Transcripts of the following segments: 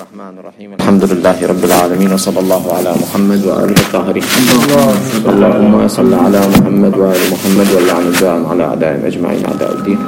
الرحمن الرحيم. الحمد لله رب العالمين، وصلى الله على محمد وآله الطاهرين. اللهم صل على محمد وآل محمد ولعن الدائم على أعدائهم أجمعين أعداء الدين.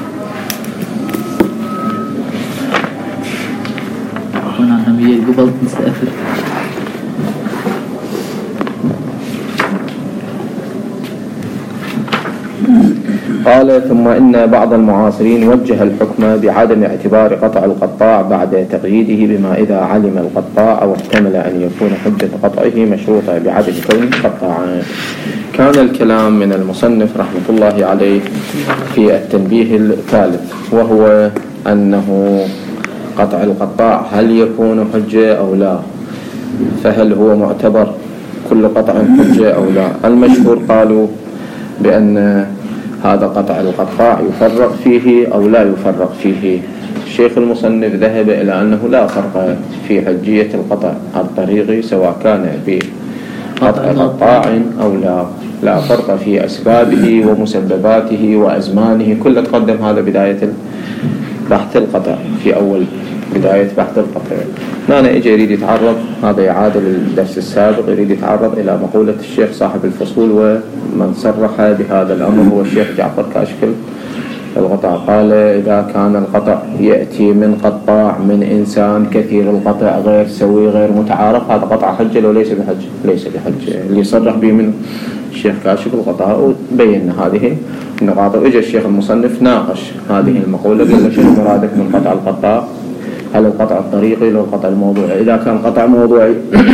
قال: ثم إن بعض المعاصرين وجه الحكم بعدم اعتبار قطع القطاع بعد تقييده بما إذا علم القطاع أو احتمل أن يكون حجة قطعه مشروطة بعدم كونه قطاعا. كان الكلام من المصنف رحمة الله عليه في التنبيه الثالث، وهو أنه قطع القطاع هل يكون حجة أو لا، فهل هو معتبر كل قطع حجة أو لا. المشهور قالوا بأن هذا قطع القطاع يفرق فيه أو لا يفرق فيه. الشيخ المصنف ذهب إلى أنه لا فرق في حجية القطع الطريقي سواء كان بقطع قطاع أو لا فرق في أسبابه ومسبباته وأزمانه. كل تقدم هذا بداية بحث القطع، في أول بداية بحث القطع. هنا إجا يريد يتعرض، هذا يعادل الدرس السابق، يريد يتعرض إلى مقولة الشيخ صاحب الفصول، ومن صرح بهذا الأمر هو الشيخ جعفر كاشكل القطع. قال: إذا كان القطع يأتي من قطاع من إنسان كثير القطع غير سوي غير متعارف، هذا قطع حجة لو ليس بحجة، ليس بحجة. اللي صرح به من الشيخ كاشكل القطع وبين هذه النقاط. وإجا الشيخ المصنف ناقش هذه المقولة، قال: شنو مرادك من قطع القطاع؟ هل القطع الطريقي ولا القطع الموضوعي؟ إذا كان قطع موضوعي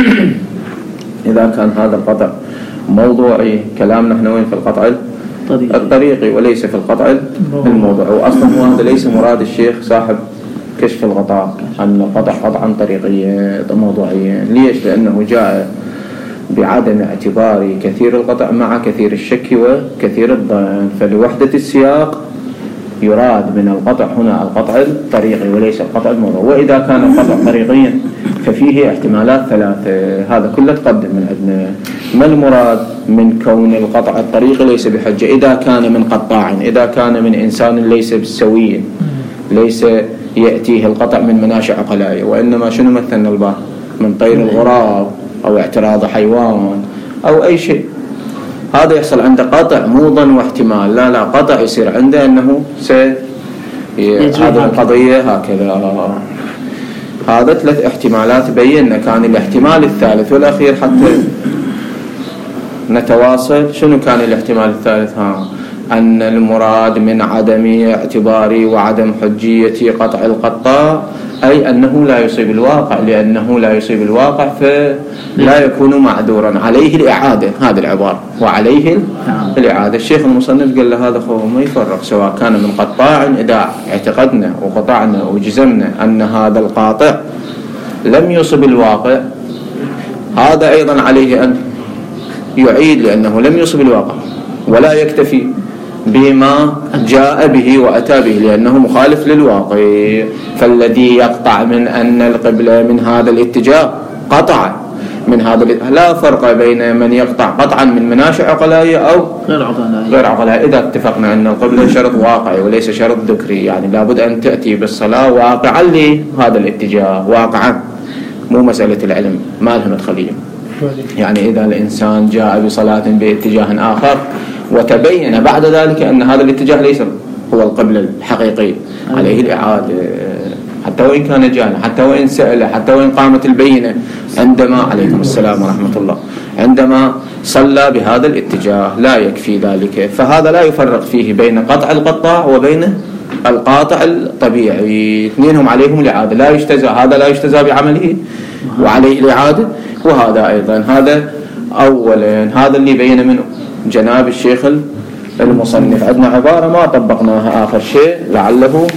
إذا كان هذا القطع موضوعي، كلامنا احنا وين؟ في القطع الطريقي وليس في القطع الموضوعي. وأصلا هذا ليس مراد الشيخ صاحب كشف الغطاء أن القطع قطعا طريقيا موضوعيا. ليش؟ لأنه جاء بعدم اعتبار كثير القطع مع كثير الشك وكثير الظن، فلوحدة السياق يراد من القطع هنا القطع الطريقي وليس القطع الموضوعي. وإذا كان القطع طريقيا ففيه احتمالات ثلاثة. هذا كله تقدم من عندنا. ما المراد من كون القطع الطريقي ليس بحجة؟ إذا كان من قطاع، إذا كان من إنسان ليس بالسوي، ليس يأتيه القطع من مناشئ عقلائي، وإنما شنو مثلنا البعض من طير الغراب أو اعتراض حيوان أو أي شيء، هذا يحصل عنده قطع مو ظن واحتمال، لا قطع يصير عنده أنه هذه القضية هكذا. هذا ثلاث احتمالات بينا. كان الاحتمال الثالث والأخير حتى نتواصل. شنو كان الاحتمال الثالث؟ أن المراد من عدم اعتبار وعدم حجية قطع القطاع أي أنه لا يصيب الواقع، لأنه لا يصيب الواقع فلا يكون معذورا، عليه الإعادة. هذه العبارة، وعليه الإعادة. الشيخ المصنف قال له هذا هو ما يفرق، سواء كان من قطاع إذا اعتقدنا وقطعنا وجزمنا أن هذا القاطع لم يصب الواقع، هذا أيضا عليه أن يعيد لأنه لم يصب الواقع، ولا يكتفي بما جاء به وأتى به لأنه مخالف للواقع. فالذي يقطع من أن القبلة من هذا الاتجاه قطع من هذا لا فرق بين من يقطع قطعا من مناشئ عقلائية أو غير عقلائية. إذا اتفقنا أن القبلة شرط واقعي وليس شرط ذكري، يعني لابد أن تأتي بالصلاة واقعا لهذا الاتجاه، واقعا، مو مسألة العلم ما لها مدخلية. يعني إذا الإنسان جاء بصلاة باتجاه آخر وتبين بعد ذلك أن هذا الاتجاه ليس هو القبلة الحقيقي، عليه الإعادة حتى وإن كان جاهلا، حتى وإن سأل، حتى وإن قامت البينة عندما عليكم السلام ورحمة الله عندما صلى بهذا الاتجاه. لا يكفي ذلك. فهذا لا يفرق فيه بين قطع القطاع وبين القاطع الطبيعي، اثنينهم عليهم الإعادة. لا يجتزى، هذا لا يجتزى بعمله وعليه الإعادة، وهذا أيضا. هذا أولا، هذا اللي بين منه جناب الشيخ المصنف. عندنا عبارة ما طبقناها آخر شيء لعله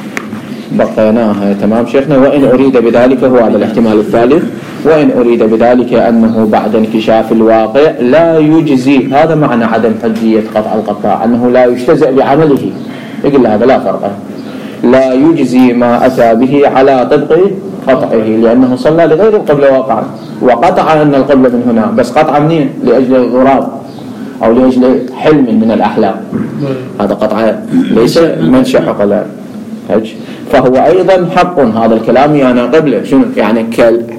بقيناها. تمام شيخنا؟ وإن أريد بذلك، هو هذا الاحتمال الثالث، وإن أريد بذلك أنه بعد انكشاف الواقع لا يجزي. هذا معنى عدم حجية قطع القطاع، أنه لا يجتزئ بعمله. يقول هذا لا فرق، لا يجزي ما أتى به على طبق قطعه، لأنه صلى لغير القبلة واقعا وقطع أن القبلة من هنا، بس قطع منين؟ لأجل الغراب أو لأجل حلم من الأحلام. هذا قطع ليس منشأ عقلاء. فهو أيضا حق. هذا الكلام يعني قبله شنو يعني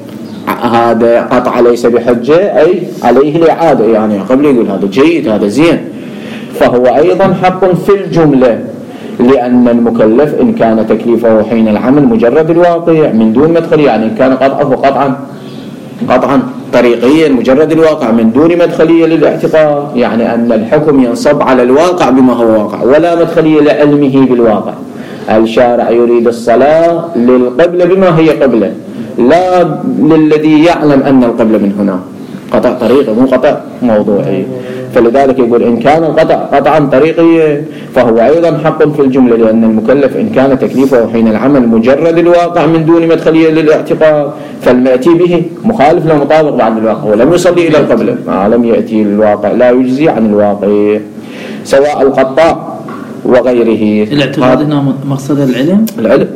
هذا قطع ليس بحجة أي عليه الإعادة، يعني قبله يقول هذا جيد هذا زين. فهو أيضا حق في الجملة، لأن المكلف إن كان تكليفه حين العمل مجرد الواقع من دون مدخل، يعني إن كان قطعه قطعا طريقيا مجرد الواقع من دون مدخلية للاعتقاد، يعني أن الحكم ينصب على الواقع بما هو واقع ولا مدخلية لعلمه بالواقع. الشارع يريد الصلاة للقبلة بما هي قبلة، لا للذي يعلم أن القبلة من هنا. قطع طريقي مو قطع موضوعي. فلذلك يقول إن كان القطع قطعا طريقي فهو أيضا حق في الجملة، لأن المكلف إن كان تكليفه حين العمل مجرد الواقع من دون مدخلية للاعتقاد، فالمأتي به مخالف له مطابق بعد الواقع ولم يصلي إلى القبلة ما لم يأتي الواقع لا يجزي عن الواقع. سواء القطاع وغيره. الاعتقاد هنا مقصد العلم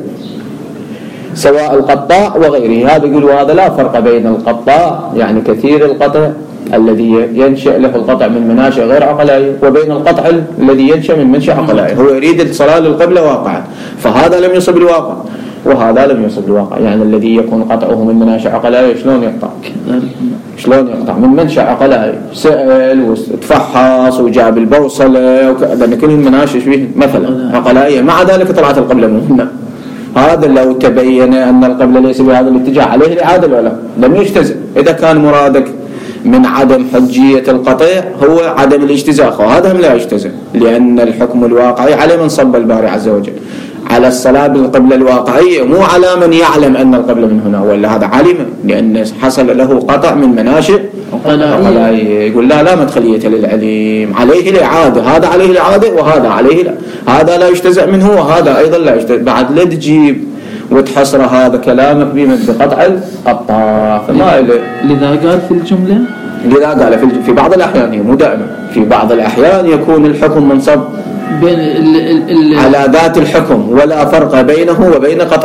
سواء القطاع وغيره. هذا يقول وهذا لا فرق بين القطاع يعني كثير القطع الذي ينشأ له القطع من مناشئ غير عقلائية، وبين القطع الذي ينشأ من منشأ عقلائي. هو يريد الصلاة للقبلة واقعا، فهذا لم يصب الواقع وهذا لم يصب الواقع. يعني الذي يكون قطعه من مناشئ عقلائي شلون يقطع؟ شلون يقطع من منشأ عقلائي؟ سأل وتفحص وجاب البوصلة لأن كل المناشئ فيه مثلا عقلائية، مع ذلك طلعت القبلة منه. هذا لو تبين أن القبلة ليس بهذا الاتجاه عليه الإعادة ولا لم يجتزئ. إذا كان مرادك من عدم حجية القطع هو عدم الاجتزاء، وهذا لا يجتزئ، لأن الحكم الواقعي على من صب الباري عز وجل على الصلاة بالقبلة الواقعية، مو على من يعلم أن القبلة من هنا، ولا هذا علم لأن حصل له قطع من مناشئ عقلائية. يقول لا مدخلية للعلم، عليه الإعادة، هذا عليه الإعادة وهذا عليه لا. هذا لا يجتزئ منه وهذا أيضا لا يجتزئ. بعد لا تجيب وتحصر هذا كلامك بقطع القطاع. فما لذا قال في الجملة، لذا قال في بعض الأحيان، مو دائما، في بعض الأحيان يكون الحكم منصب بين على ذات الحكم ولا فرق بينه وبين قطع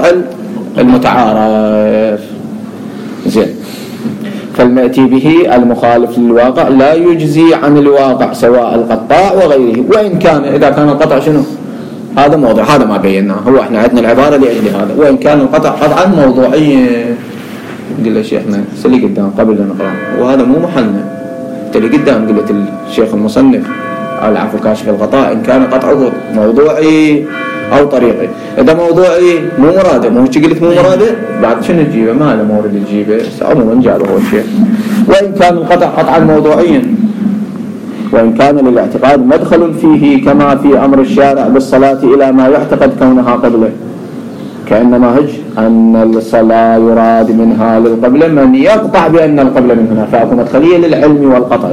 المتعارف. زين. فالمأتي به المخالف للواقع لا يجزي عن الواقع سواء القطاع وغيره، وإن كان إذا كان القطع شنو؟ هذا موضوع، هذا ما بيناه، هو احنا عندنا العبارة لأجل هذا. وإن كان القطع قطعا موضوعيا قل شيخنا سلي قدام قبل نقرأ، وهذا مو محلنا. تلي قدام قلت الشيخ المصنف العفو كاشف الغطاء إن كان قطعه موضوعي أو طريقي. إذا موضوعي مو مراده، مو قلت مو مراده، بعد شنو تجيبه؟ ما له مورد تجيبه، عموما جاله هو الشيء. وإن كان القطع قطعا موضوعيا، وإن كان للاعتقاد مدخل فيه كما في أمر الشارع بالصلاة إلى ما يعتقد كونها قبله، كأنما هج أن الصلاة يراد منها للقبلة من يقطع بأن القبلة من هنا، فأكون مدخلية للعلم والقطع.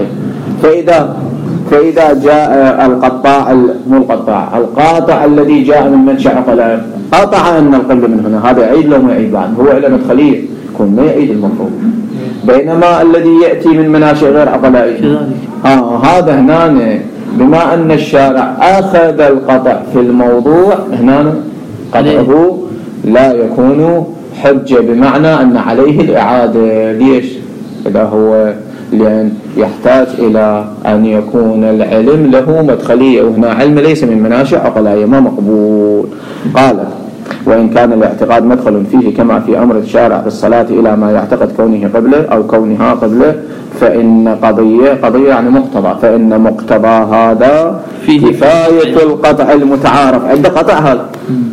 فإذا جاء القطاع مو القاطع الذي جاء من منشأ عقلائي قطع أن القبلة من هنا، هذا يعيد له ما يعيد بعد، هو إلى مدخلية يكون ما يعيد المفروض. بينما الذي يأتي من مناشئ غير عقلائي هذا هنا بما أن الشارع أخذ القطع في الموضوع، هنا قطعه لا يكون حجة، بمعنى أن عليه الإعادة. ليش؟ إذا هو لأن يحتاج إلى أن يكون العلم له مدخلية، وهنا علم ليس من مناشئ عقلائية ما مقبول. قال وإن كان الاعتقاد مدخل فيه كما في أمر الشارع بالصلاة إلى ما يعتقد كونه قبله أو كونها قبله، فإن قضية يعني مقتضى، فإن مقتضى هذا كفاية القطع المتعارف عند قطع هذا،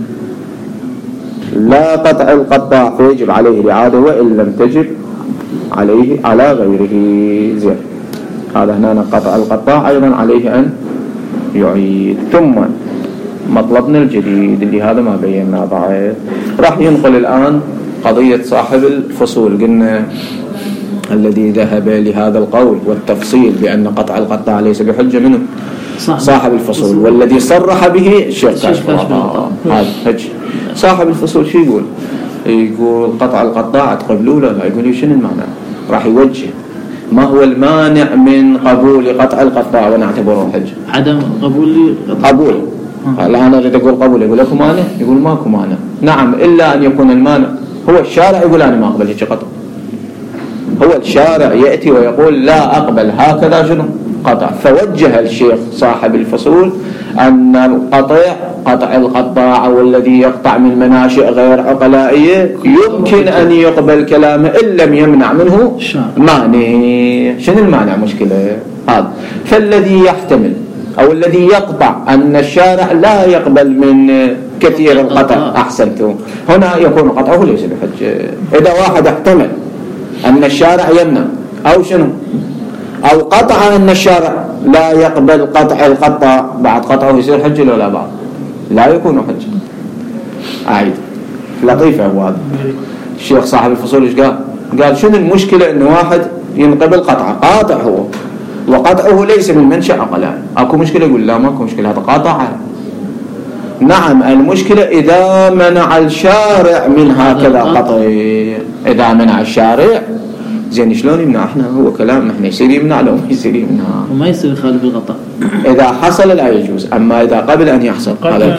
لا قطع القطاع فيجب عليه الإعادة وإن لم تجب عليه على غيره. زين. هذا هنا قطع القطاع أيضا عليه أن يعيد. ثم مطلبنا الجديد اللي هذا ما بينا بعد، راح ينقل الآن قضية صاحب الفصول. قلنا الذي ذهب لهذا القول والتفصيل بأن قطع القطاع ليس بحجة منه صاحب الفصول، والذي صرح به الشيخ كاشف الغطاء. صاحب الفصول شو يقول؟ يقول قطع القطاع تقبلوه لا؟ يقول شنو المعنى؟ راح يوجه ما هو المانع من قبول قطع القطاع ونعتبره حجة؟ عدم قبول. لا أنا أريد أقول قبول، يقول لكم مانع؟ يقول ماكو مانع. نعم، إلا أن يكون المانع هو الشارع يقول أنا ما أقبل هيك قطع. هو الشارع يأتي ويقول لا أقبل هكذا شنو قطع. فوجه الشيخ صاحب الفصول أن قطع القطاع والذي يقطع من مناشئ غير عقلائية يمكن أن يقبل كلامه إن لم يمنع منه مانع. شنو المانع؟ مشكلة هذا. فالذي يحتمل أو الذي يقطع أن الشارع لا يقبل من كثير القطع، أحسنتم، هنا يكون قطعه ليس بحجة. إذا واحد احتمل أن الشارع يمنع أو شنو أو قطع أن الشارع لا يقبل قطع القطاع، بعد قطعه يصير حجة ولا بعد؟ لا يكون حجة. أعيد لطيفة هو هذا. الشيخ صاحب الفصول إيش قال شنو المشكلة إنه واحد ينقبل قطعه، قاطع هو وقطعه ليس من منشأ عقلائي، أكو مشكلة؟ يقول لا ماكو مشكلة، هذا قاطع. نعم المشكلة إذا منع الشارع من هكذا قطع. إذا منع الشارع زين شلون يمنع؟ احنا هو كلامنا احنا يصير يمنع لو ما يصير يمنع وما يصير يخالف القطع. إذا حصل لا يجوز، أما إذا قبل أن يحصل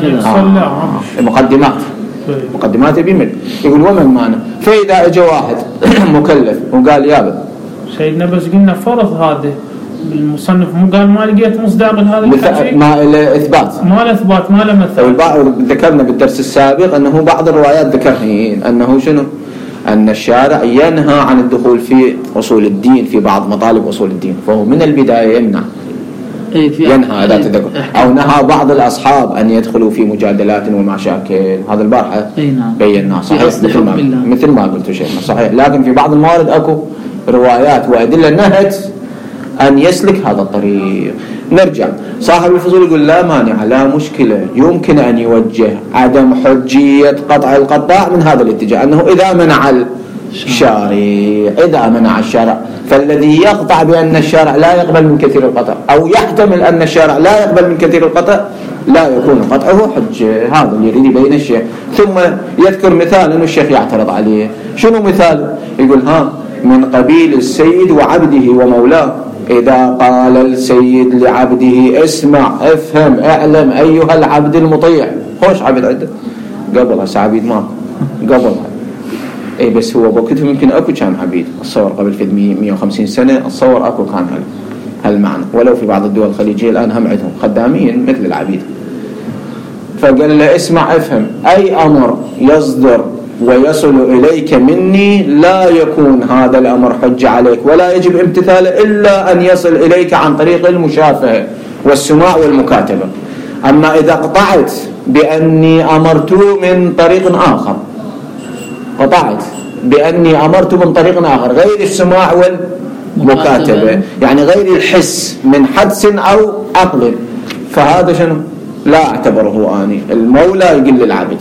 مقدمات بيمل. يقول وما المانع؟ فإذا اجى واحد مكلف وقال يابا سيدنا بس قلنا فرض هذا المصنف مو قال ما لقيت مصداق لهذا الشيء، ما له إثبات، ما له إثبات، ما له مثال. ذكرنا بالدرس السابق أنه بعض الروايات ذكرنا أنه شنو؟ أن الشارع ينهى عن الدخول في أصول الدين، في بعض مطالب أصول الدين، فهو من البداية يمنع ينهى هذا تذكر. أو نهى بعض الأصحاب أن يدخلوا في مجادلات ومشاكل، هذا البارحة بيناه صحيح مثل ما قلت شيء صحيح. لكن في بعض الموارد أكو روايات وأدلة نهت أن يسلك هذا الطريق. نرجع صاحب الفصول يقول لا مانع لا مشكلة، يمكن أن يوجه عدم حجية قطع القطاع من هذا الاتجاه، أنه إذا منع الشارع فالذي يقطع بأن الشارع لا يقبل من كثير القطع أو يحتمل أن الشارع لا يقبل من كثير القطع لا يكون قطعه حجة. هذا اللي يريد يبين الشيخ. ثم يذكر مثال أنه الشيخ يعترض عليه. شنو مثال؟ يقول من قبيل السيد وعبده ومولاه، إذا قال السيد لعبده اسمع افهم اعلم أيها العبد المطيع. خوش عبد عده قبل هسه عبيد ما قبل اي بس هو بوقتهم يمكن اكو كان عبيد. الصور قبل في 150 سنة الصور اكو كان هالمعنى، ولو في بعض الدول الخليجية الآن هم عندهم خدامين مثل العبيد. فقال له اسمع افهم، أي أمر يصدر ويصل إليك مني لا يكون هذا الأمر حجة عليك ولا يجب امتثاله إلا أن يصل إليك عن طريق المشافهة والسماع والمكاتبة. أما إذا قطعت بأني أمرت من طريق آخر، قطعت بأني أمرت من طريق آخر غير السماع والمكاتبة، يعني غير الحس من حدس أو عقل، فهذا شنو؟ لا أعتبره آني. المولى يقول للعبد،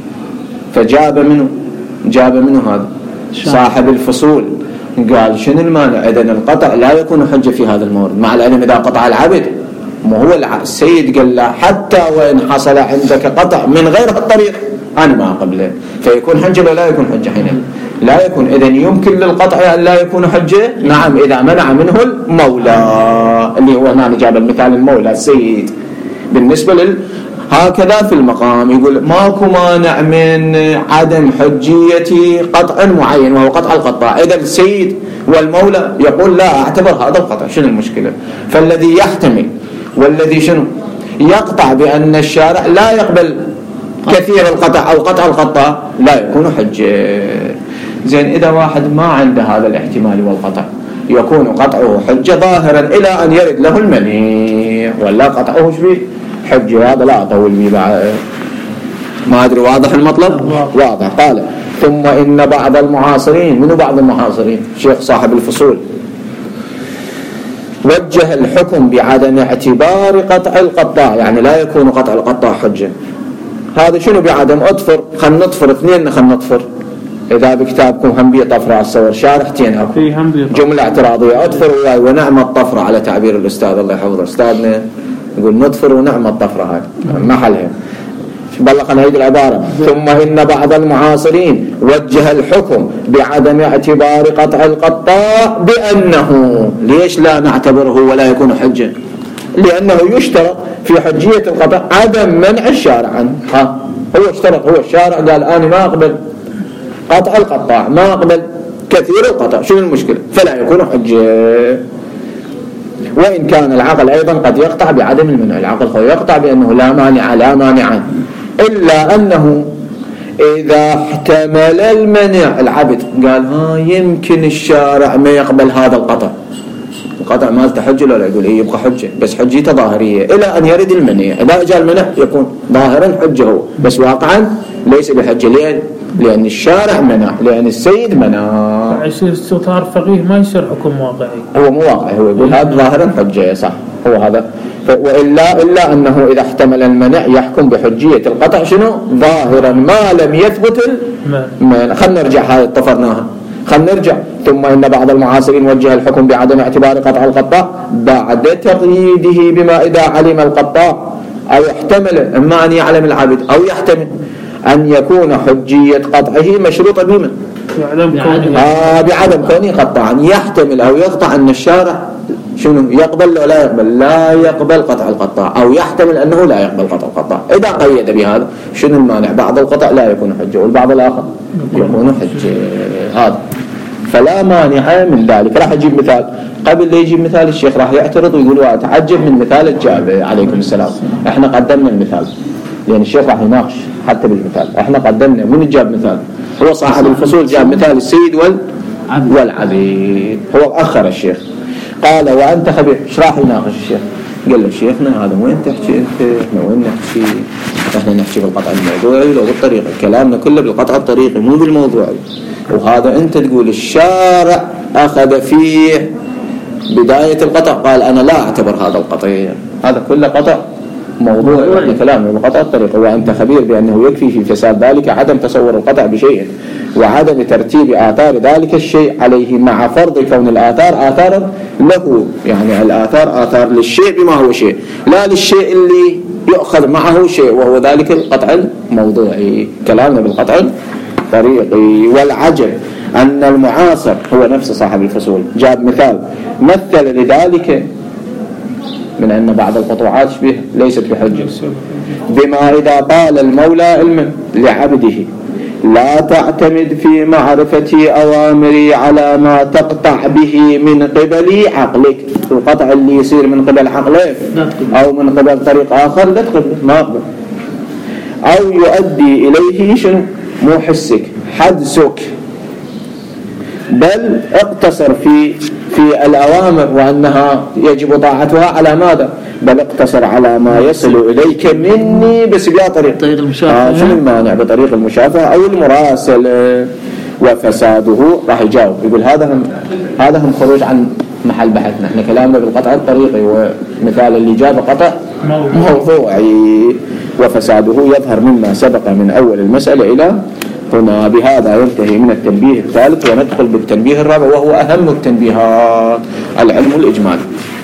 فجاب منه هذا صاحب الفصول قال شنو المانع؟ إذن القطع لا يكون حجة في هذا المورد، مع العلم إذا قطع العبد ما هو السيد قال له حتى وإن حصل عندك قطع من غير الطريق أنا ما قبله، فيكون حجة ولا لا يكون حجة؟ حين لا يكون. إذن يمكن للقطع أن لا يكون حجة؟ نعم إذا منع منه المولى، اللي هو هنا جاب المثال المولى السيد. بالنسبة هكذا في المقام يقول ماكو مانع من عدم حجية قطع معين وهو قطع القطاع. إذا السيد والمولى يقول لا أعتبر هذا القطع، شنو المشكلة؟ فالذي يحتمل والذي شنو يقطع بأن الشارع لا يقبل كثير القطع أو قطع القطاع لا يكون حجة. زين إذا واحد ما عنده هذا الاحتمال والقطع يكون قطعه حجة ظاهرا إلى أن يرد له المنيع، ولا قطعه شبيه حجة. هذا لا أطول بي بعد، ما أدري واضح المطلب؟ واضح. قال ثم إن بعض المعاصرين، من بعض المعاصرين شيخ صاحب الفصول، وجه الحكم بعدم اعتبار قطع القطاع، يعني لا يكون قطع القطاع حجة. هذا شنو بعدم؟ اطفر خلنا نطفر اثنين، خلنا نطفر. إذا بكتابكم هم بي طفرة على الصور شارحتين أكو جملة اعتراضية، اطفر وياي ونعم الطفرة على تعبير الأستاذ الله يحفظه. أستاذنا يقول نطفر ونعم الطفرة هاي محلها. بالله خلنا نعيد العبارة. ثم إن بعض المعاصرين وجه الحكم بعدم اعتبار قطع القطاع بأنه، ليش لا نعتبره ولا يكون حجة؟ لأنه يشترط في حجية القطع عدم منع الشارع عنه. هو اشترط، هو الشارع قال أنا ما أقبل قطع القطاع، ما أقبل كثير القطع، شنو المشكلة؟ فلا يكون حجة. وإن كان العقل أيضا قد يقطع بعدم المنع. العقل هو يقطع بأنه لا مانع إلا أنه إذا احتمل المنع. العبد قال يمكن الشارع ما يقبل هذا القطع مالته حجة ولا يقول يبقى حجة بس حجيته ظاهرية إلى أن يرد المنع. إذا جاء المنع يكون ظاهرا حجة هو بس واقعا ليس بحجة. لأن الشارع منع، لأن السيد منع. يصير استطار فقيه ما يصير حكم واقعي. هو مو واقعي، هو يقول هذا ظاهرا حجة صح هو هذا. إلا أنه إذا احتمل المنع يحكم بحجية القطع شنو؟ ظاهرا ما لم يثبت المنع. خلنا نرجع هذه اتفقناها. خلنا نرجع. ثم إن بعض المعاصرين وجه الحكم بعدم اعتبار قطع القطاع بعد تقييده بما إذا علم القطاع أو يحتمل إما أن يعلم العبد أو يحتمل أن يكون حجية قطعه مشروطة بما بعدم كونه قطعا. يحتمل أو يقطع أن الشارع شنو يقبل ولا يقبل؟ لا يقبل قطع القطاع، أو يحتمل أنه لا يقبل قطع القطاع. إذا قيد بهذا شنو المانع؟ بعض القطع لا يكون حجة والبعض الآخر يكون حجة. هذا فلا مانع من ذلك. راح أجيب مثال. قبل لا يجيب مثال الشيخ راح يعترض ويقول وأتعجب من مثال الجابر عليكم السلام. احنا قدمنا المثال لأن الشيخ راح يناقش حتى بالمثال. احنا قدمنا من جاب مثال؟ هو صاحب الفصول جاب مثال السيد والعبيد. هو أخر الشيخ قال وأنت خبير. ايش راح يناقش الشيخ؟ قال له شيخنا هذا وين تحكي انت؟ احنا وين نحكي؟ احنا نحكي بالقطع الموضوعي لو بالطريقة. كلامنا كله بالقطع الطريقي مو بالموضوعي. وهذا انت تقول الشارع أخذ فيه بداية القطع قال أنا لا أعتبر هذا القطع. هذا كله قطع موضوع كلامه بالقطع الطريقي. وأنت خبير بأنه يكفي في فساد ذلك عدم تصور القطع بشيء وعدم ترتيب آثار ذلك الشيء عليه مع فرض كون الآثار آثارا له. يعني الآثار آثار للشيء بما هو شيء لا للشيء اللي يؤخذ معه شيء وهو ذلك القطع الموضوعي. كلامنا بالقطع الطريقي. والعجب أن المعاصر هو نفس صاحب الفصول جاب مثل لذلك من أن بعض القطوعات ليست بحجة بما إذا قال المولى علما لعبده لا تعتمد في معرفة أوامري على ما تقطع به من قبل عقلك. القطع اللي يصير من قبل عقلك أو من قبل طريق آخر لا تقبل ما أقبل. أو يؤدي إليه شنو؟ مو حسك حدسك بل اقتصر في الأوامر وأنها يجب طاعتها على ماذا؟ بل اقتصر على ما يصل إليك مني بس بها طريق المشافهة. شنو المانع بطريق المشافهة أو المراسلة؟ وفساده راح يجاوب يقول هذا هم خروج عن محل بحثنا. احنا كلامنا بالقطع الطريقي ومثال اللي جاب قطع موضوعي. وفساده يظهر مما سبق من أول المسألة إلى هنا. بهذا ينتهي من التنبيه الثالث وندخل بالتنبيه الرابع وهو أهم التنبيهات العلم الإجمالي.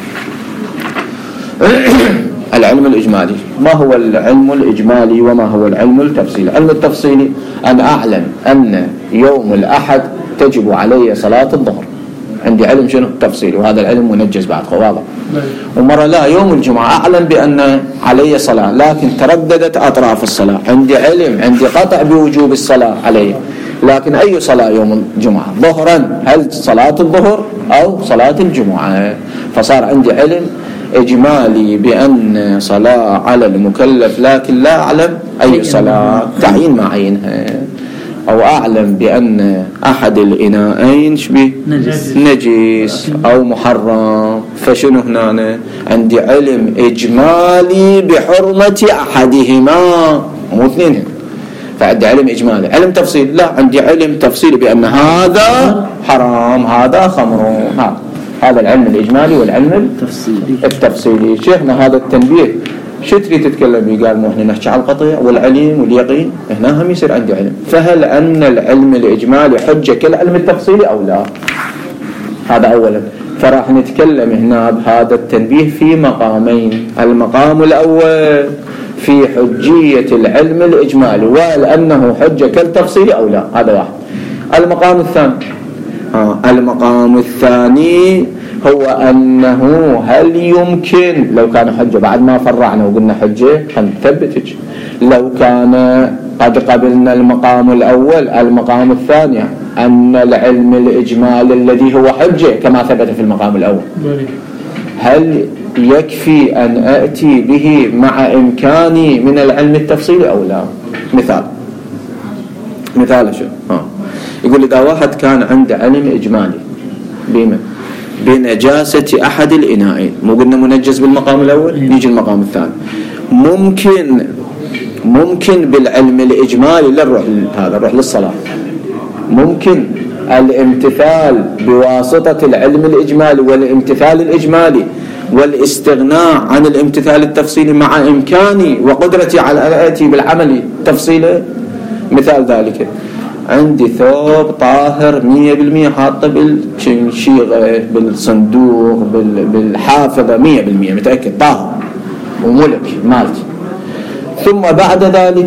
العلم الإجمالي. ما هو العلم الإجمالي وما هو العلم التفصيلي؟ العلم التفصيلي أن أعلم أن يوم الأحد تجب علي صلاة الظهر. عندي علم شنو؟ تفصيلي. وهذا العلم منجز بعد واضح. ومرة لا يوم الجمعة أعلم بأن علي صلاة لكن ترددت أطراف الصلاة. عندي علم عندي قطع بوجوب الصلاة علي لكن أي صلاة يوم الجمعة؟ ظهرا هل صلاة الظهر أو صلاة الجمعة؟ فصار عندي علم إجمالي بأن صلاة على المكلف لكن لا أعلم أي صلاة تعيين ما عينها. أو أعلم بأن أحد الإناءين نجس أو محرم. فشنو هنا؟ عندي علم إجمالي بحرمة أحدهما مو اثنين. فعندي علم إجمالي. علم تفصيل لا عندي علم تفصيلي بأن هذا حرام هذا خمر. هذا العلم الإجمالي والعلم التفصيلي. شيخنا هذا التنبيه شو تريد تتكلم بيه؟ قال مو احنا نحكي على القطيع والعلم واليقين. هنا هم يصير عندي علم. فهل أن العلم الإجمالي حجة كالعلم التفصيلي أو لا؟ هذا أولا. فراح نتكلم هنا بهذا التنبيه في مقامين. المقام الأول في حجية العلم الإجمالي وهل أنه حجة كالتفصيلي أو لا. هذا واحد. المقام الثاني هو أنه هل يمكن لو كان حجة بعد ما فرعنا وقلنا حجة هنثبتك لو كان قد قبلنا المقام الأول. المقام الثاني أن العلم الإجمالي الذي هو حجة كما ثبت في المقام الأول هل يكفي أن أأتي به مع إمكاني من العلم التفصيلي أو لا؟ مثال شو؟ يقول إذا واحد كان عنده علم إجمالي بنجاسة أحد الإناءين، مو قلنا منجس بالمقام الأول، يجي المقام الثاني. ممكن بالعلم الإجمالي نروح للصلاة، ممكن الامتثال بواسطة العلم الإجمالي والامتثال الإجمالي والاستغناء عن الامتثال التفصيلي مع إمكاني وقدرتي على أن آتي بالعمل تفصيله. مثال ذلك عندي ثوب طاهر 100% حاطه بالشيغة بالصندوق بالحافظة 100% متأكد طاهر وملك مالتي، ثم بعد ذلك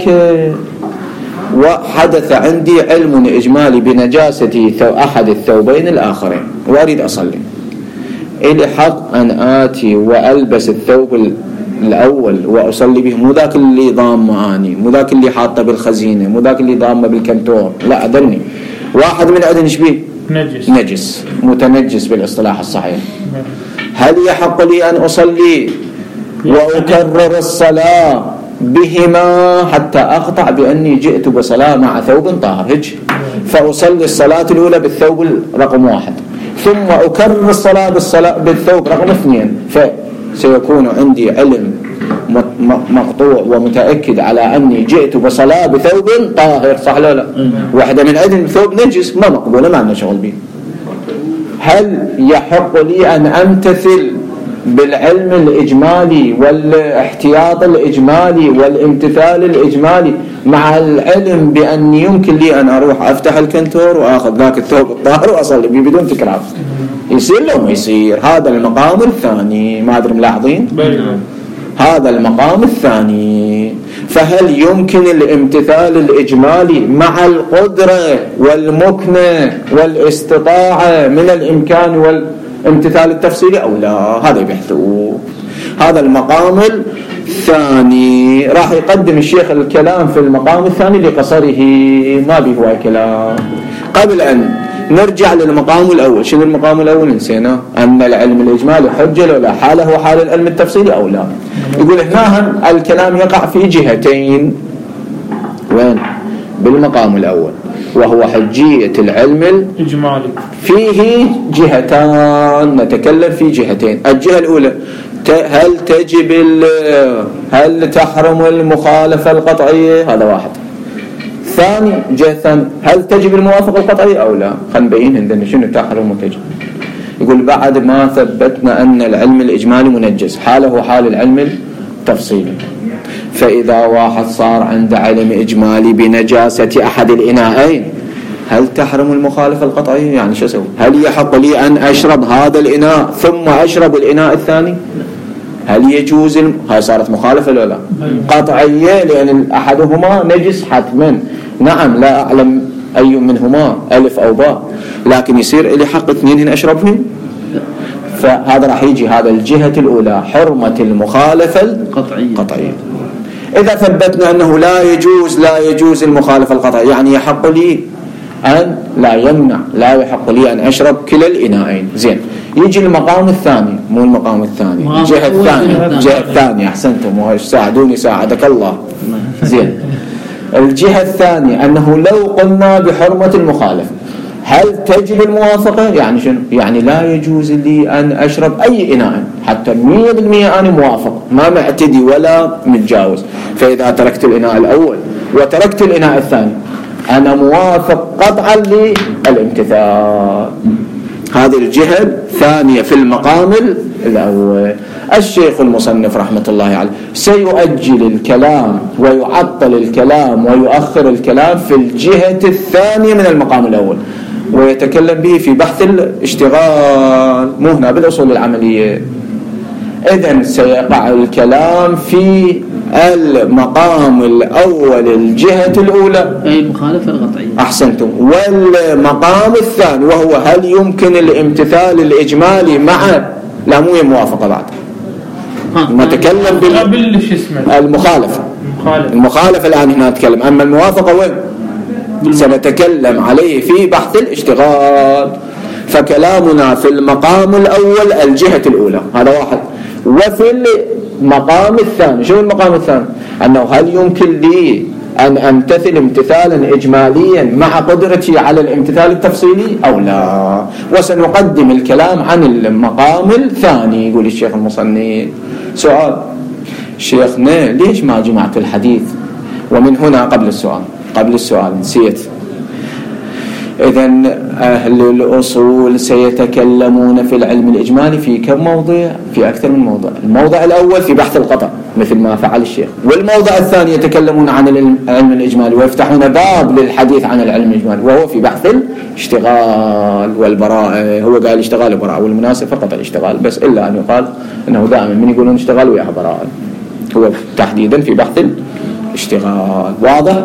وحدث عندي علم إجمالي بنجاسة أحد الثوبين الآخرين وأريد أصلي، إلي حق أن آتي وألبس الثوب الأول وأصلي به، مو ذاك اللي ضامه آني، مو ذاك اللي حاطه بالخزينة، مو ذاك اللي ضامه بالكنتور، لا أدرني واحد من عدن شبيه نجس متنجس بالاصطلاح الصحيح. هل يحق لي أن أصلي وأكرر الصلاة بهما حتى أقطع بأني جئت بصلاة مع ثوب طاهر فأصلي الصلاة الأولى بالثوب رقم 1 ثم أكرر الصلاة بالثوب رقم 2، فسيكون عندي علم مقطوع ومتأكد على أني جئت بصلاة بثوب طاهر، صح لا لا؟ واحدة من عدن ثوب نجس ما مقبولة، ما عندنا شغل به. هل يحق لي أن أمتثل بالعلم الإجمالي والاحتياط الإجمالي والامتثال الإجمالي مع العلم بأن يمكن لي أن أروح أفتح الكنتور وأخذ ذاك الثوب الطاهر وأصلي به بدون تكراف؟ يصير لو ما يصير؟ هذا المقام الثاني، ما أدري ملاحظين؟ هذا المقام الثاني. فهل يمكن الامتثال الإجمالي مع القدرة والمكنة والاستطاعة من الإمكان والامتثال التفصيلي أو لا؟ هذا يبحثوا. هذا المقام الثاني. راح يقدم الشيخ الكلام في المقام الثاني لقصره، ما به هو كلام. قبل أن نرجع للمقام الأول، شنو المقام الأول؟ نسينا أن العلم الإجمالي حجة ولا حاله حال العلم التفصيلي أو لا. يقول هنا الكلام يقع في جهتين. وين؟ بالمقام الأول وهو حجية العلم الإجمالي، فيه جهتان نتكلم في جهتين. الجهة الأولى هل تحرم المخالفة القطعية؟ هذا واحد. ثاني جهة ثانية، هل تجب الموافقة القطعية أو لا؟ خلينا نبين عندنا شنو تحرم وتجب. يقول بعد ما ثبتنا أن العلم الإجمالي منجز حاله حال العلم التفصيلي، فإذا واحد صار عنده علم إجمالي بنجاسة أحد الإناءين، هل تحرم المخالفة القطعية؟ يعني شو أسوي؟ هل يحق لي أن أشرب هذا الإناء ثم أشرب الإناء الثاني؟ هل يجوز هاي صارت مخالفة ولا لا؟ قطعية، لأن أحدهما نجس حتما. نعم لا أعلم أي منهما ألف أو باء، لكن يصير إلي حق اثنين هنا أشربهم. فهذا راح يجي هذا الجهة الأولى، حرمة المخالفة القطعية. إذا ثبتنا أنه لا يجوز المخالفة القطعية، يعني يحق لي أن لا يحق لي أن أشرب كلا الإناءين. زين، يجي المقام الثاني، مو المقام الثاني، الجهة الثانية. أحسنتم، ساعدوني ساعدك الله. زين، الجهة الثانية أنه لو قلنا بحرمة المخالفة، هل تجب الموافقة؟ يعني شنو؟ يعني لا يجوز لي أن أشرب أي إناء حتى 100% أنا موافق، ما معتدي ولا متجاوز. فإذا تركت الإناء الأول وتركت الإناء الثاني أنا موافق قطعا للامتثال. هذه الجهة الثانية في المقام الأول. الشيخ المصنف رحمة الله عليه سيؤجل الكلام ويعطل الكلام ويؤخر الكلام في الجهة الثانية من المقام الأول، ويتكلم به في بحث الاشتغال، مو هنا بالأصول العملية. إذن سيقع الكلام في المقام الأول، الجهة الأولى أي المخالفة القطعية. أحسنتم. والمقام الثاني وهو هل يمكن الامتثال الإجمالي مع لا مو موافقة بعد. نتكلم المخالفة الآن هنا نتكلم. أما الموافقة وين؟ سنتكلم عليه في بحث الاشتغال. فكلامنا في المقام الأول الجهة الأولى، هذا واحد. وفي المقام الثاني، شو المقام الثاني؟ أنه هل يمكن لي أن أمتثل امتثالا إجماليا مع قدرتي على الامتثال التفصيلي أو لا؟ وسنقدم الكلام عن المقام الثاني. يقول الشيخ المصنف: سؤال شيخنا، ليش ما جمعت الحديث؟ ومن هنا قبل السؤال نسيت. إذن أهل الأصول سيتكلمون في العلم الإجمالي في كم موضع؟ في أكثر من موضع. الموضع الأول في بحث القطع مثل ما فعل الشيخ، والموضع الثاني يتكلمون عن العلم الإجمالي ويفتحون باب للحديث عن العلم الإجمالي، وهو في بحث الاشتغال والبراءة. هو قال اشتغال وبراءة، والمناسب فقط الاشتغال بس، إلا أن يقال أنه دائما من يقولون اشتغال وياها براءة، هو تحديدا في بحث الاشتغال. واضح؟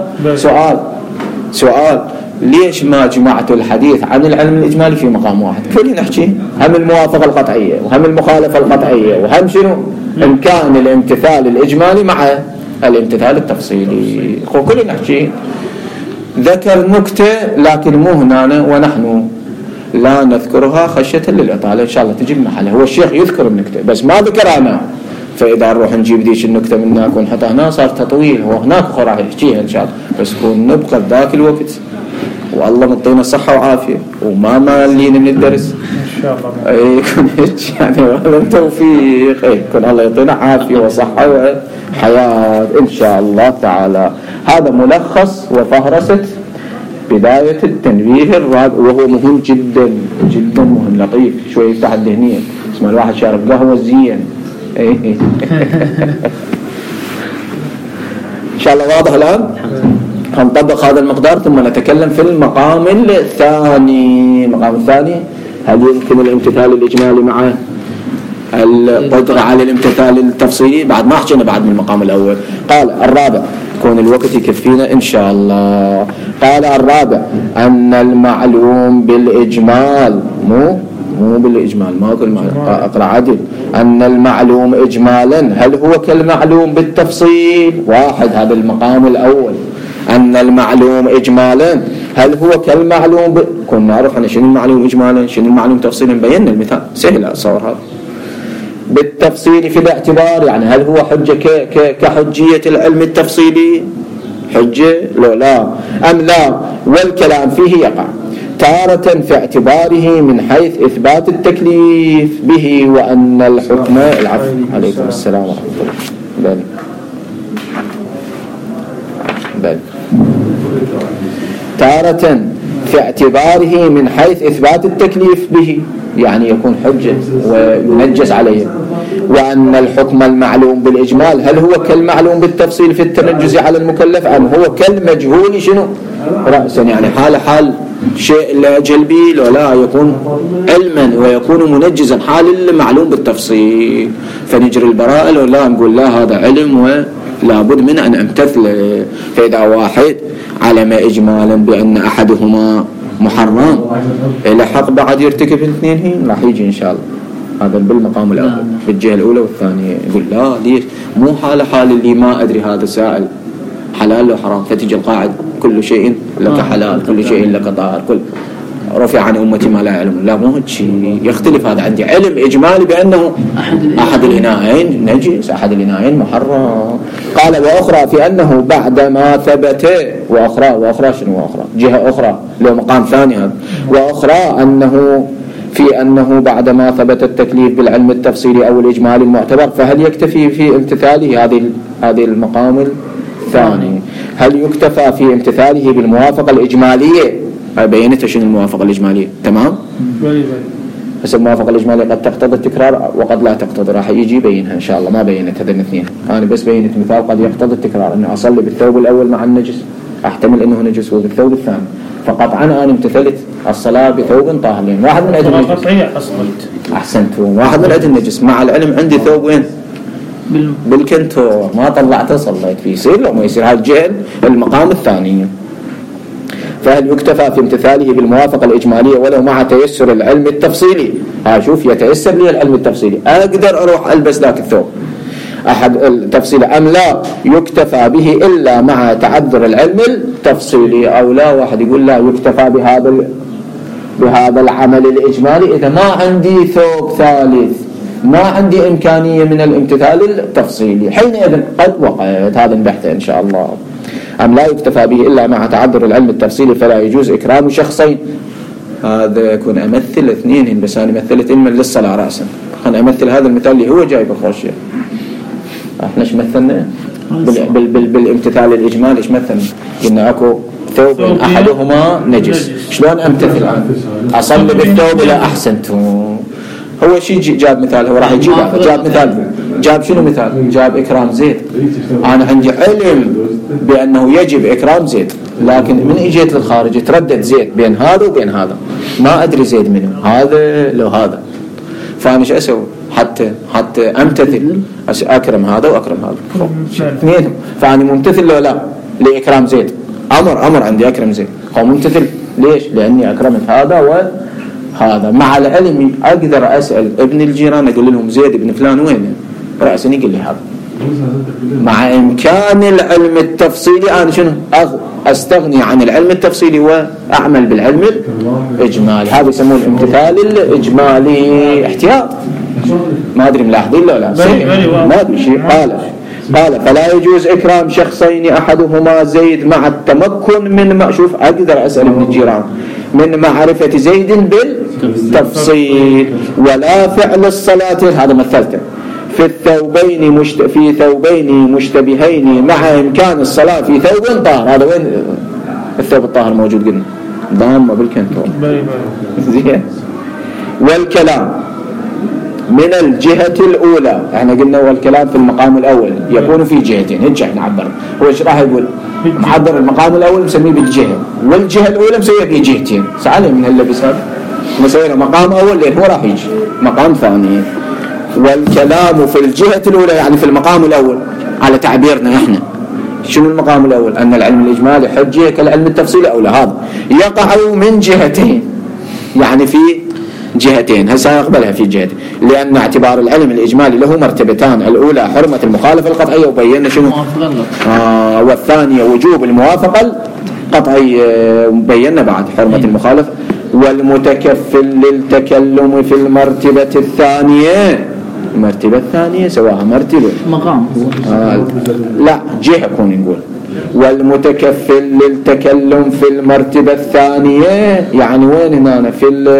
سؤال ليش ما جمعت الحديث عن العلم الإجمالي في مقام واحد؟ كلنا نحكي هم الموافقة القطعية وهم المخالفة القطعية وهم شنو إمكان الامتثال الإجمالي مع الامتثال التفصيلي. كلنا نحكي. ذكر نكتة لكن مو هنا ونحن لا نذكرها خشية للإطالة، إن شاء الله تجي بمحلها. هو الشيخ يذكر النكتة بس ما ذكر أنا، فإذا نروح نجيب ديش النكتة من هناك ونحطها هنا صار تطويل، وهناك راح يحكيها إن شاء الله، بس كون نبقى ذاك الوقت والله مطينا صحة وعافية وما مالين من الدرس إن شاء الله. يكون هيك يعني والله توفيق، يكون الله يعطينا عافية وصحة وحياة إن شاء الله تعالى. هذا ملخص وفهرسة بداية التنبيه الرابع، وهو مهم جدا جدا مهم، لطيف شوي يفتح الذهنية. اسمه الواحد شارب قهوة زين. إن شاء الله واضح الآن؟ هنطبق هذا المقدار ثم نتكلم في المقام الثاني. المقام الثاني: هل يمكن الامتثال الإجمالي مع القدرة على الامتثال التفصيلي؟ بعد ما حكينا بعد من المقام الأول. قال الرابع، كون الوقت يكفينا إن شاء الله. قال الرابع: أن المعلوم بالإجمال، مو بالإجمال، ما أقول معلوم، أقرأ عدل. أن المعلوم إجمالا هل هو كالمعلوم بالتفصيل؟ واحد، هذا المقام الأول. أن المعلوم إجمالا هل هو كالمعلوم كنا نعرف أن شنو المعلوم إجمالا شنو المعلوم تفصيلا، بينا المثال سهل أصور هذا. بالتفصيل في الاعتبار، يعني هل هو حجة كحجية العلم التفصيلي حجة لو لا أم لا؟ والكلام فيه يقع تارة في اعتباره من حيث إثبات التكليف به، وأن الحكم العفو عليكم السلام ورحمة الله. بل تارة في اعتباره من حيث إثبات التكليف به، يعني يكون حجة وينجس عليه. وأن الحكم المعلوم بالإجمال هل هو كالمعلوم بالتفصيل في التنجز على المكلف أم هو كالمجهول شنو رأسا، يعني حال شيء لا جلبي لا يكون علما ويكون منجزا حال المعلوم بالتفصيل. فنجري البراءة لو لا نقول لا هذا علم ولا بد من أن أمتثل. فإذا واحد علم إجمالا بأن أحدهما محرم إلى حق بعد يرتكب الاثنين هين راح يجي إن شاء الله. هذا بالمقام الأول بالجهة الأولى والثانية. يقول لا ليش مو حال اللي ما أدري هذا سائل حلال وحرام، فتجي القاعد كل شيء لك حلال كل شيء لك طاهر كل رفع عن أمتي ما لا يعلم. لا مو شيء يختلف. هذا عندي علم إجمالي بأنه أحد الإناءين نجس أحد الإناءين محرم. قال وأخرى في أنه بعدما ثبت وأخرى شنو أخرى جهة أخرى له مقام ثاني هذا. وأخرى أنه بعدما ثبت التكليف بالعلم التفصيلي أو الإجمالي المعتبر فهل يكتفي في امتثاله هذه المقام الثاني؟ هل يكتفى في امتثاله بالموافقة الإجمالية؟ بينت شنو الموافقة الإجمالية؟ تمام؟ بس الموافقة الإجمالية قد تقتضي التكرار وقد لا تقتضي. راح يجي يبينها إن شاء الله. ما بينت هذين الاثنين، أنا بس بينت مثال قد يقتضي التكرار، أني أصلي بالثوب الأول مع النجس أحتمل أنه نجس وبالثوب الثاني، فقطعا أنا امتثلت الصلاة بثوب طاهر. لأن واحد من عدم النجس أحسنتم، واحد من عدم النجس مع العلم عندي ثوب وين؟ بالكنتور ما طلعته صليت فيه. يصير لو ما يصير هذا الجهل المقام الثاني. فهل يكتفى في امتثاله بالموافقة الإجمالية ولو مع تيسر العلم التفصيلي؟ شوف يتيسر لي العلم التفصيلي أقدر أروح ألبس ذاك الثوب أحد التفصيل أم لا يكتفى به إلا مع تعذر العلم التفصيلي أو لا؟ واحد يقول لا يكتفى بهذا العمل الإجمالي إذا ما عندي ثوب ثالث، ما عندي إمكانية من الامتثال التفصيلي، حينئذ قد وقعت هذا البحث إن شاء الله. أم لا يكتفى به إلا مع تعذر العلم التفصيلي فلا يجوز إكرام شخصين. هذا يكون أمثل اثنين، بس أنا مثلت إما للصلاة رأسا، خلنا أمثل هذا المثال اللي هو جايب خوشي. احنا ايش مثلنا بالامتثال الإجمالي؟ ايش مثلنا؟ قلنا أكو ثوب أحدهما نجس، شلون أمتثل الآن؟ أصلي بالثوب لا أحسنتم. هو شيء جاب مثال، هو راح يجيب جاب مثال، جاب شنو مثال؟ جاب إكرام زيد. أنا عندي علم بأنه يجب إكرام زيد، لكن من إجيت للخارج تردد زيد بين هذا وبين هذا، ما أدري زيد منه هذا لو هذا، فأنا ايش أسوي حتى أمتثل؟ أكرم هذا وأكرم هذا اثنين، فأنا ممتثل لو لا لإكرام زيد؟ أمر عندي أكرم زيد، هو ممتثل ليش؟ لأني أكرمت هذا وهذا. مع العلم أقدر أسأل ابن الجيران أقول لهم زيد ابن فلان وين؟ رأسا يقول لي هذا. مع إمكان العلم التفصيلي أنا شنو أستغني عن العلم التفصيلي وأعمل بالعلم الإجمالي. هذا يسمون الامتثال الإجمالي. احتياط، ما أدري ملاحظين لا ما أدري شيء. قال فلا يجوز إكرام شخصين أحدهما زيد مع التمكن من شوف أقدر أسأل ابن الجيران من معرفة زيد بالتفصيل، ولا فعل الصلاة، هذا مثلته، في ثوبين مشتبهين مع إمكان الصلاة في ثوب طاهر. هذا وين الثوب الطاهر موجود؟ قلنا ضامة بالكنترول زين. والكلام من الجهة الأولى، احنا قلنا والكلام في المقام الأول يكون في جهتين، هيك احنا عبر. هو ايش راح يقول؟ محضر المقام الأول مسميه بالجهة، والجهة الأولى مسويه بجهتين. سألني من هاللبس هذا مسويه مقام أول لين هو راح يجي مقام ثاني. والكلام في الجهة الأولى يعني في المقام الأول على تعبيرنا احنا. شنو المقام الأول؟ أن العلم الإجمالي حجة كالعلم التفصيلي أو لا؟ هذا يقع من جهتين، يعني في جهتين. هسه يقبلها في جهتين، لأن اعتبار العلم الإجمالي له مرتبتان: الأولى حرمة المخالفة القطعية وبينا شنو، والثانية وجوب الموافقة القطعية وبينا بعد حرمة المخالفة. والمتكفل للتكلم في المرتبة الثانية، المرتبة الثانية سواها مرتبة مقام لا جهة كون نقول. والمتكفل للتكلم في المرتبة الثانية يعني وين هنا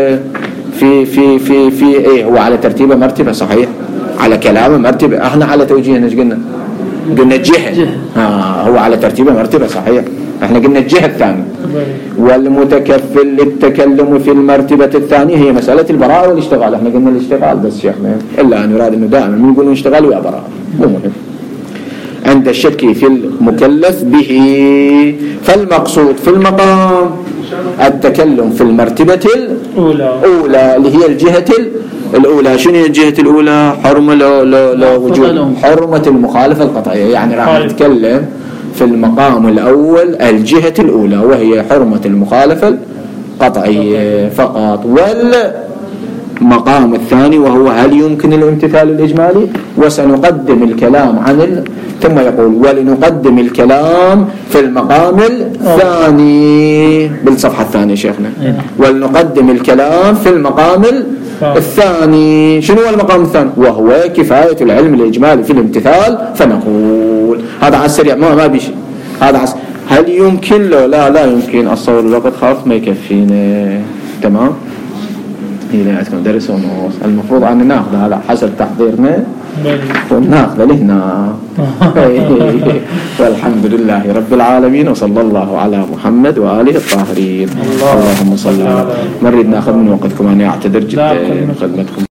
في ايه؟ هو على ترتيبه مرتبة صحيح، على كلامه مرتبة. احنا على توجيهنا ايش قلنا الجهة. هو على ترتيبه مرتبة صحيح، احنا قلنا الجهة الثانية. والمتكفل للتكلم في المرتبة الثانية هي مسألة البراءة والاشتغال. احنا قلنا الاشتغال بس شيخنا، الا ان يراد انه دائما من يقولون اشتغال ويا براءة، مو مهم. عند الشك في المكلف به، فالمقصود في المقام التكلم في المرتبة الأولى اللي هي الجهة الأولى. شنو هي الجهة الأولى؟ حرمة لا وجود حرمة المخالفة القطعية، يعني راح نتكلم في المقام الأول الجهة الأولى وهي حرمة المخالفة القطعية فقط. والمقام الثاني وهو هل يمكن الامتثال الإجمالي، وسنقدم الكلام عن ثم يقول ولنقدم الكلام في المقام الثاني بالصفحة الثانية شيخنا. ولنقدم الكلام في المقام الثاني. شنو هو المقام الثاني؟ وهو كفاية العلم الإجمالي في الامتثال. فنقول هذا على السريع ما بيشي، هذا هل يمكن له؟ لا يمكن. الصور الوقت خاف ما يكفينا. تمام. هنا عندكم درس ونص، المفروض أن ناخذ هذا حسب تحضيرنا وناخذ لهنا. والحمد لله رب العالمين، وصلى الله على محمد وآله الطاهرين. اللهم صل على. نريد ناخذ من وقتكم، أنا أعتذر جدا خدمتكم.